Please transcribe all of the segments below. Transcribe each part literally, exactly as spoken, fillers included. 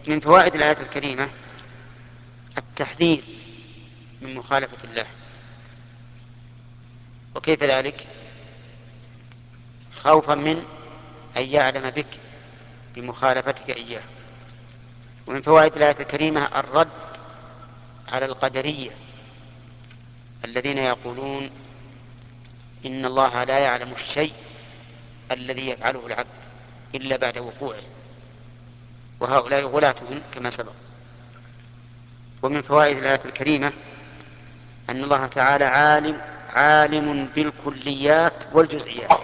من فوائد الآية الكريمة التحذير من مخالفة الله. وكيف ذلك؟ خوفا من أن يعلم بك بمخالفتك إياه. ومن فوائد الآية الكريمة الرد على القدرية الذين يقولون إن الله لا يعلم الشيء الذي يفعله العبد إلا بعد وقوعه، وهؤلاء غلاتهم كما سبق. ومن فوائد الآية الكريمة أن الله تعالى عالم عالم بالكليات والجزئيات،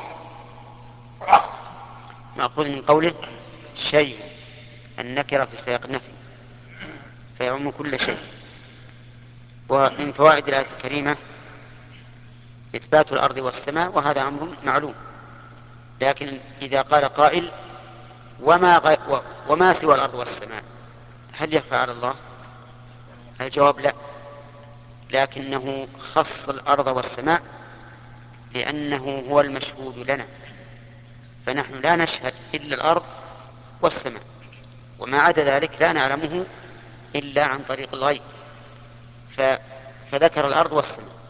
مأخوذ من قوله شيء النكرة في سياق النفي فيعم كل شيء. ومن فوائد الآية الكريمة إثبات الأرض والسماء، وهذا أمر معلوم، لكن إذا قال قائل وما, غي... وما سوى الأرض والسماء هل يخفى على الله؟ الجواب لا، لكنه خص الأرض والسماء لأنه هو المشهود لنا، فنحن لا نشهد إلا الأرض والسماء، وما عدا ذلك لا نعلمه إلا عن طريق الغيب، ف... فذكر الأرض والسماء.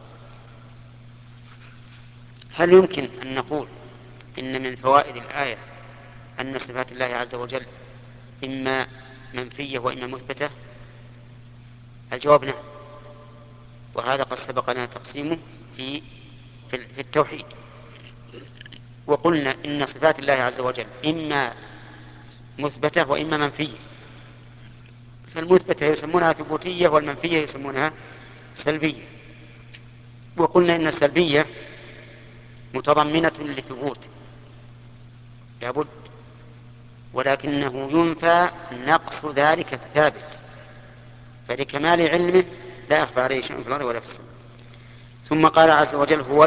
هل يمكن أن نقول إن من فوائد الآية أن صفات الله عز وجل إما منفية وإما مثبتة؟ الجواب نعم، وهذا قد سبق لنا تقسيمه في في التوحيد. وقلنا إن صفات الله عز وجل إما مثبتة وإما منفية، فالمثبتة يسمونها ثبوتية والمنفية يسمونها سلبية. وقلنا إن السلبية متضمنة لثبوت لابد، ولكنه ينفى نقص ذلك الثابت، فلكمال علمه لا يخفى عليه شيء في الأرض ولا في السماء. ثم قال عز وجل هو